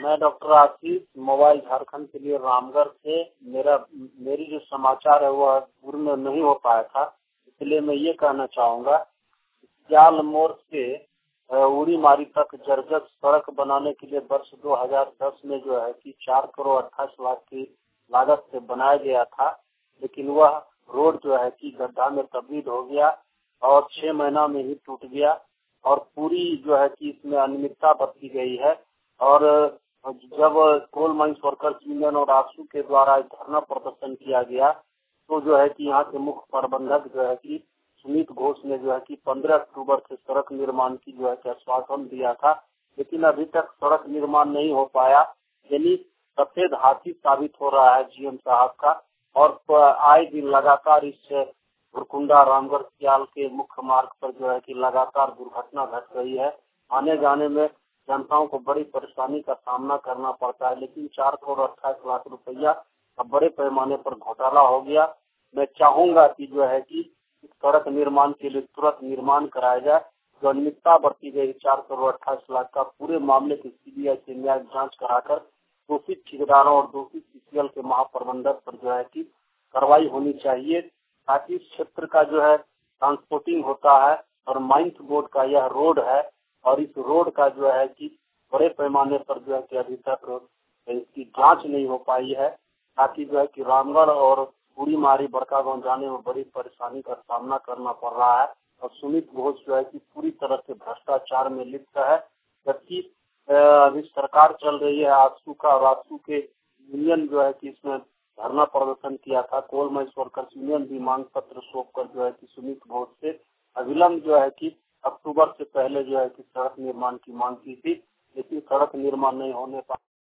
मैं डॉक्टर आशीष मोबाइल झारखंड के लिए रामगढ़ से मेरी जो समाचार है वह पूर्ण नहीं हो पाया था, इसलिए मैं ये कहना चाहूँगा जाल मोड़ से उड़ी मारी तक जर्जर सड़क बनाने के लिए वर्ष 2010 में जो है कि 4 करोड़ 28 लाख की लागत से बनाया गया था, लेकिन वह रोड जो है कि गड्ढा में तब्दील हो गया और 6 महीना में ही टूट गया और पूरी जो है कि इसमें अनियमितता बरती गई है। और जब कोल माइंस वर्कर्स यूनियन और आसू के द्वारा धरना प्रदर्शन किया गया तो जो है कि यहाँ के मुख्य प्रबंधक जो है कि सुमित घोष ने जो है कि 15 अक्टूबर से सड़क निर्माण की जो है कि आश्वासन दिया था, लेकिन अभी तक सड़क निर्माण नहीं हो पाया। यानी सफेद हाथी साबित हो रहा है जीएम साहब का। और आए दिन लगातार इस भुरकुंडा रामगढ़ सियाल के मुख्य मार्ग पर जो है कि लगातार दुर्घटना घट रही है। आने जाने में जनताओं को बड़ी परेशानी का सामना करना पड़ता है, लेकिन 4 करोड़ 28 लाख रुपया अब बड़े पैमाने पर घोटाला हो गया। मैं चाहूंगा कि जो है कि सड़क निर्माण के लिए तुरंत निर्माण कराया जाए। जो अनियमितता बरती गई 4 करोड़ 28 लाख का पूरे मामले की सीबीआई से न्यायिक जांच कराकर दोषित ठेकेदारों और दोषित सीसीएल के महाप्रबंधक पर जो है कि कार्रवाई होनी चाहिए, ताकि इस क्षेत्र का जो है ट्रांसपोर्टिंग होता है और माइंस बोर्ड का यह रोड है और इस रोड का जो है कि बड़े पैमाने पर जो है कि अभी तक इसकी जांच नहीं हो पाई है, ताकि जो है कि रामगढ़ और पूरी मारी बड़का गांव जाने में बड़ी परेशानी का सामना करना पड़ रहा है। और सुमित घोष जो है कि पूरी तरह से भ्रष्टाचार में लिप्त है, जबकि अभी सरकार चल रही है आसू का और आसू के यूनियन जो है कि इसमें धरना प्रदर्शन किया था। कोल माइंस वर्कर्स यूनियन भी मांग पत्र सौंप कर जो है कि सुमित घोष से अविलंब जो है कि अक्टूबर से पहले जो है कि सड़क निर्माण की मांग की थी, लेकिन सड़क निर्माण नहीं होने पर